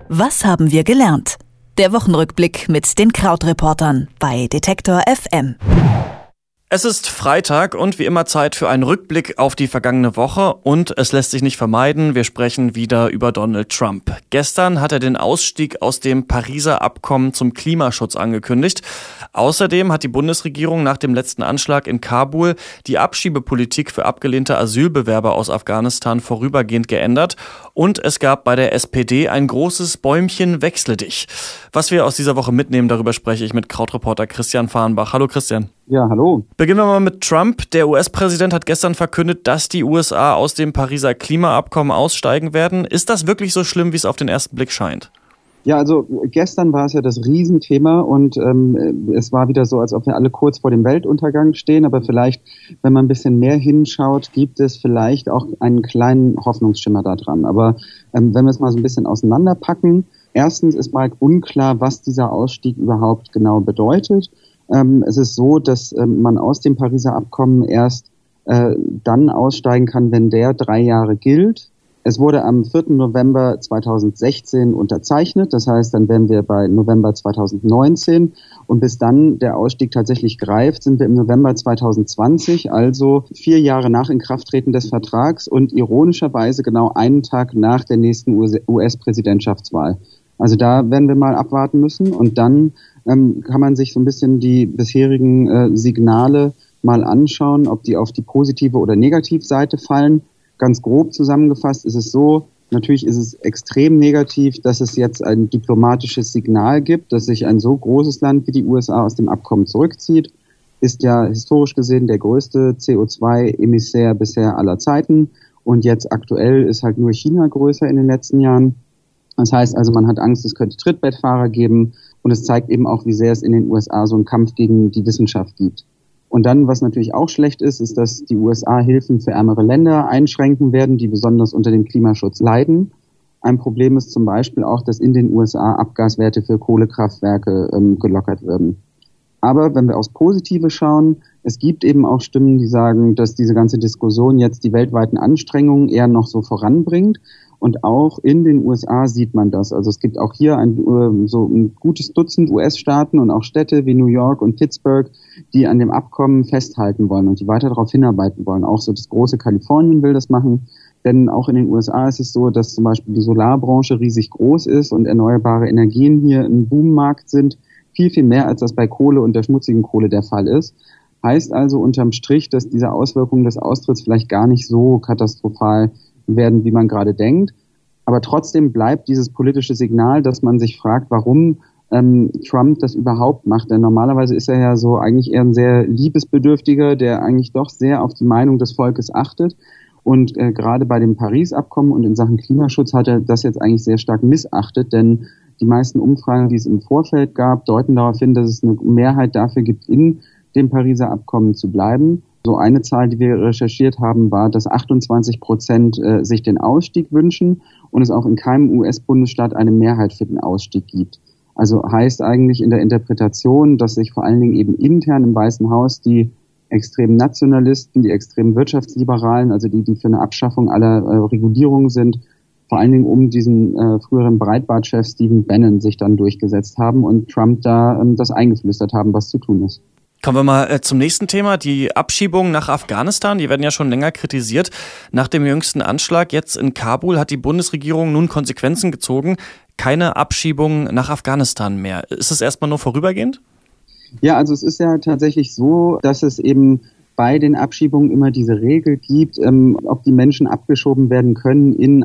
Was haben wir gelernt? Der Wochenrückblick mit den Krautreportern bei Detektor FM. Es ist Freitag und wie immer Zeit für einen Rückblick auf die vergangene Woche und es lässt sich nicht vermeiden, wir sprechen wieder über Donald Trump. Gestern hat er den Ausstieg aus dem Pariser Abkommen zum Klimaschutz angekündigt. Außerdem hat die Bundesregierung nach dem letzten Anschlag in Kabul die Abschiebepolitik für abgelehnte Asylbewerber aus Afghanistan vorübergehend geändert und es gab bei der SPD ein großes Bäumchen Wechsle dich. Was wir aus dieser Woche mitnehmen, darüber spreche ich mit Krautreporter Christian Fahrenbach. Hallo Christian. Ja, hallo. Beginnen wir mal mit Trump. Der US-Präsident hat gestern verkündet, dass die USA aus dem Pariser Klimaabkommen aussteigen werden. Ist das wirklich so schlimm, wie es auf den ersten Blick scheint? Ja, also gestern war es ja das Riesenthema und es war wieder so, als ob wir alle kurz vor dem Weltuntergang stehen. Aber vielleicht, wenn man ein bisschen mehr hinschaut, gibt es vielleicht auch einen kleinen Hoffnungsschimmer da dran. Aber wenn wir es mal so ein bisschen auseinanderpacken, erstens ist mal unklar, was dieser Ausstieg überhaupt genau bedeutet. Es ist so, dass man aus dem Pariser Abkommen erst dann aussteigen kann, wenn der 3 Jahre gilt. Es wurde am 4. November 2016 unterzeichnet. Das heißt, dann wären wir bei November 2019. Und bis dann der Ausstieg tatsächlich greift, sind wir im November 2020, also 4 Jahre nach Inkrafttreten des Vertrags und ironischerweise genau einen Tag nach der nächsten US-Präsidentschaftswahl. Also da werden wir mal abwarten müssen und dann kann man sich so ein bisschen die bisherigen Signale mal anschauen, ob die auf die positive oder Negativseite fallen. Ganz grob zusammengefasst ist es so, natürlich ist es extrem negativ, dass es jetzt ein diplomatisches Signal gibt, dass sich ein so großes Land wie die USA aus dem Abkommen zurückzieht. Ist ja historisch gesehen der größte CO2-Emissär bisher aller Zeiten und jetzt aktuell ist halt nur China größer in den letzten Jahren. Das heißt also, man hat Angst, es könnte Trittbettfahrer geben und es zeigt eben auch, wie sehr es in den USA so einen Kampf gegen die Wissenschaft gibt. Und dann, was natürlich auch schlecht ist, ist, dass die USA Hilfen für ärmere Länder einschränken werden, die besonders unter dem Klimaschutz leiden. Ein Problem ist zum Beispiel auch, dass in den USA Abgaswerte für Kohlekraftwerke gelockert werden. Aber wenn wir aufs Positive schauen, es gibt eben auch Stimmen, die sagen, dass diese ganze Diskussion jetzt die weltweiten Anstrengungen eher noch so voranbringt. Und auch in den USA sieht man das. Also es gibt auch hier so ein gutes Dutzend US-Staaten und auch Städte wie New York und Pittsburgh, die an dem Abkommen festhalten wollen und die weiter darauf hinarbeiten wollen. Auch so das große Kalifornien will das machen. Denn auch in den USA ist es so, dass zum Beispiel die Solarbranche riesig groß ist und erneuerbare Energien hier ein Boommarkt sind. Viel, viel mehr, als das bei Kohle und der schmutzigen Kohle der Fall ist. Heißt also unterm Strich, dass diese Auswirkungen des Austritts vielleicht gar nicht so katastrophal werden, wie man gerade denkt. Aber trotzdem bleibt dieses politische Signal, dass man sich fragt, warum Trump das überhaupt macht. Denn normalerweise ist er ja so eigentlich eher ein sehr liebesbedürftiger, der eigentlich doch sehr auf die Meinung des Volkes achtet. Und gerade bei dem Paris-Abkommen und in Sachen Klimaschutz hat er das jetzt eigentlich sehr stark missachtet, denn die meisten Umfragen, die es im Vorfeld gab, deuten darauf hin, dass es eine Mehrheit dafür gibt, in dem Pariser Abkommen zu bleiben. So eine Zahl, die wir recherchiert haben, war, dass 28% sich den Ausstieg wünschen und es auch in keinem US-Bundesstaat eine Mehrheit für den Ausstieg gibt. Also heißt eigentlich in der Interpretation, dass sich vor allen Dingen eben intern im Weißen Haus die extremen Nationalisten, die extremen Wirtschaftsliberalen, also die für eine Abschaffung aller Regulierungen sind, vor allen Dingen um diesen früheren Breitbart-Chef Stephen Bannon sich dann durchgesetzt haben und Trump da das eingeflüstert haben, was zu tun ist. Kommen wir mal zum nächsten Thema, die Abschiebungen nach Afghanistan. Die werden ja schon länger kritisiert. Nach dem jüngsten Anschlag jetzt in Kabul hat die Bundesregierung nun Konsequenzen gezogen. Keine Abschiebungen nach Afghanistan mehr. Ist es erstmal nur vorübergehend? Ja, also es ist ja tatsächlich so, dass es eben bei den Abschiebungen immer diese Regel gibt, ob die Menschen abgeschoben werden können in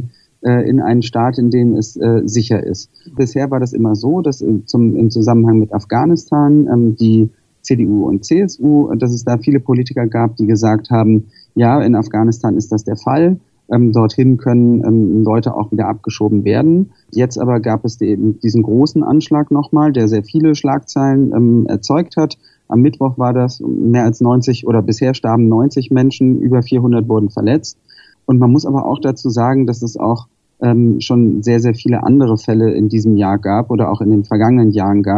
einen Staat, in dem es sicher ist. Bisher war das immer so, dass im Zusammenhang mit Afghanistan die CDU und CSU, dass es da viele Politiker gab, die gesagt haben, ja, in Afghanistan ist das der Fall. Dorthin können Leute auch wieder abgeschoben werden. Jetzt aber gab es diesen großen Anschlag nochmal, der sehr viele Schlagzeilen erzeugt hat. Am Mittwoch war das mehr als 90 oder bisher starben 90 Menschen, über 400 wurden verletzt. Und man muss aber auch dazu sagen, dass es auch schon sehr, sehr viele andere Fälle in diesem Jahr gab oder auch in den vergangenen Jahren gab.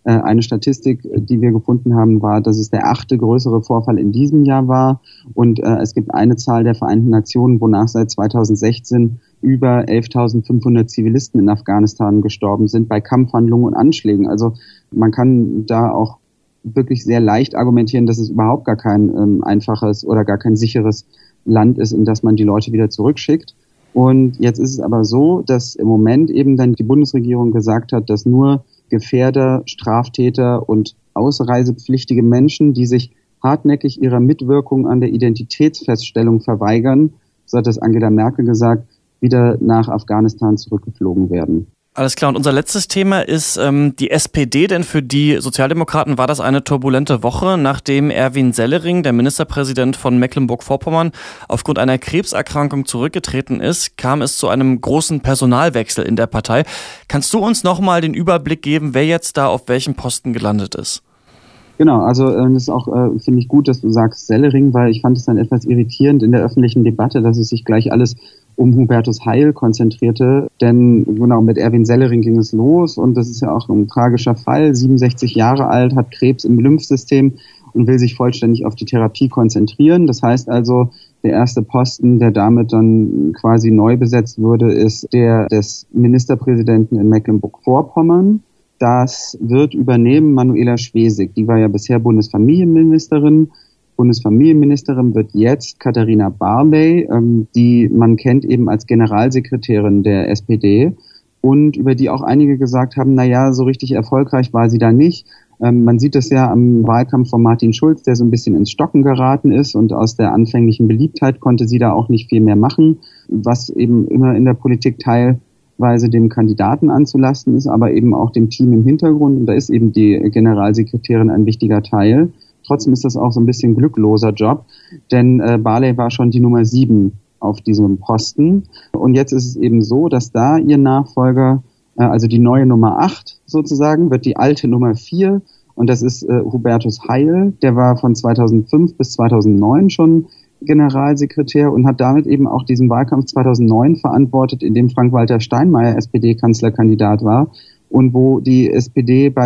Eine Statistik, die wir gefunden haben, war, dass es der 8. größere Vorfall in diesem Jahr war. Und es gibt eine Zahl der Vereinten Nationen, wonach seit 2016 über 11.500 Zivilisten in Afghanistan gestorben sind bei Kampfhandlungen und Anschlägen. Also man kann da auch wirklich sehr leicht argumentieren, dass es überhaupt gar kein einfaches oder gar kein sicheres Land ist, in das man die Leute wieder zurückschickt. Und jetzt ist es aber so, dass im Moment eben dann die Bundesregierung gesagt hat, dass nur Gefährder, Straftäter und ausreisepflichtige Menschen, die sich hartnäckig ihrer Mitwirkung an der Identitätsfeststellung verweigern, so hat das Angela Merkel gesagt, wieder nach Afghanistan zurückgeflogen werden. Alles klar. Und unser letztes Thema ist die SPD, denn für die Sozialdemokraten war das eine turbulente Woche, nachdem Erwin Sellering, der Ministerpräsident von Mecklenburg-Vorpommern, aufgrund einer Krebserkrankung zurückgetreten ist, kam es zu einem großen Personalwechsel in der Partei. Kannst du uns nochmal den Überblick geben, wer jetzt da auf welchem Posten gelandet ist? Genau, also das ist auch, finde ich gut, dass du sagst Sellering, weil ich fand es dann etwas irritierend in der öffentlichen Debatte, dass es sich gleich alles um Hubertus Heil konzentrierte, denn genau mit Erwin Sellering ging es los und das ist ja auch ein tragischer Fall, 67 Jahre alt, hat Krebs im Lymphsystem und will sich vollständig auf die Therapie konzentrieren. Das heißt also, der erste Posten, der damit dann quasi neu besetzt wurde, ist der des Ministerpräsidenten in Mecklenburg-Vorpommern. Das wird übernehmen Manuela Schwesig, die war ja bisher Bundesfamilienministerin. Bundesfamilienministerin wird jetzt Katharina Barley, die man kennt eben als Generalsekretärin der SPD und über die auch einige gesagt haben, naja, so richtig erfolgreich war sie da nicht. Man sieht es ja am Wahlkampf von Martin Schulz, der so ein bisschen ins Stocken geraten ist und aus der anfänglichen Beliebtheit konnte sie da auch nicht viel mehr machen, was eben immer in der Politik teilweise dem Kandidaten anzulasten ist, aber eben auch dem Team im Hintergrund und da ist eben die Generalsekretärin ein wichtiger Teil. Trotzdem ist das auch so ein bisschen glückloser Job, denn Barley war schon die Nummer 7 auf diesem Posten. Und jetzt ist es eben so, dass da ihr Nachfolger, also die neue Nummer 8 sozusagen, wird die alte Nummer 4. Und das ist Hubertus Heil, der war von 2005 bis 2009 schon Generalsekretär und hat damit eben auch diesen Wahlkampf 2009 verantwortet, in dem Frank-Walter Steinmeier SPD-Kanzlerkandidat war und wo die SPD bei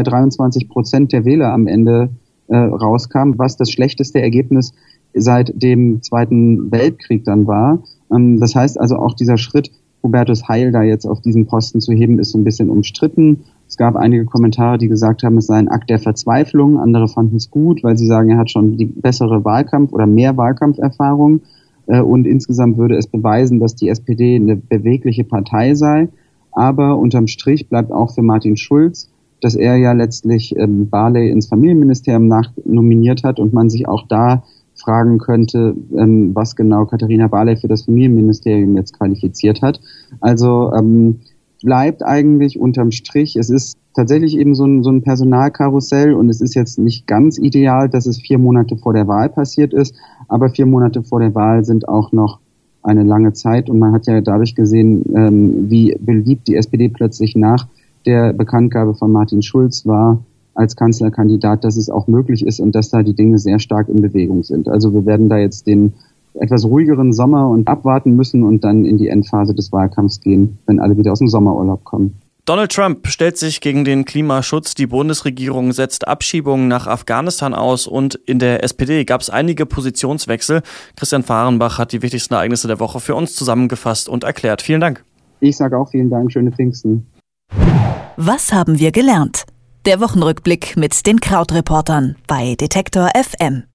23% der Wähler am Ende rauskam, was das schlechteste Ergebnis seit dem Zweiten Weltkrieg dann war. Das heißt also auch dieser Schritt, Hubertus Heil da jetzt auf diesen Posten zu heben, ist so ein bisschen umstritten. Es gab einige Kommentare, die gesagt haben, es sei ein Akt der Verzweiflung. Andere fanden es gut, weil sie sagen, er hat schon die bessere Wahlkampf- oder mehr Wahlkampferfahrung. Und insgesamt würde es beweisen, dass die SPD eine bewegliche Partei sei. Aber unterm Strich bleibt auch für Martin Schulz, dass er ja letztlich Barley ins Familienministerium nachnominiert hat und man sich auch da fragen könnte, was genau Katharina Barley für das Familienministerium jetzt qualifiziert hat. Also bleibt eigentlich unterm Strich, es ist tatsächlich eben so ein Personalkarussell und es ist jetzt nicht ganz ideal, dass es 4 Monate vor der Wahl passiert ist, aber 4 Monate vor der Wahl sind auch noch eine lange Zeit und man hat ja dadurch gesehen, wie beliebt die SPD plötzlich nach der Bekanntgabe von Martin Schulz war als Kanzlerkandidat, dass es auch möglich ist und dass da die Dinge sehr stark in Bewegung sind. Also wir werden da jetzt den etwas ruhigeren Sommer und abwarten müssen und dann in die Endphase des Wahlkampfs gehen, wenn alle wieder aus dem Sommerurlaub kommen. Donald Trump stellt sich gegen den Klimaschutz. Die Bundesregierung setzt Abschiebungen nach Afghanistan aus und in der SPD gab es einige Positionswechsel. Christian Fahrenbach hat die wichtigsten Ereignisse der Woche für uns zusammengefasst und erklärt. Vielen Dank. Ich sage auch vielen Dank. Schöne Pfingsten. Was haben wir gelernt? Der Wochenrückblick mit den Krautreportern bei Detektor FM.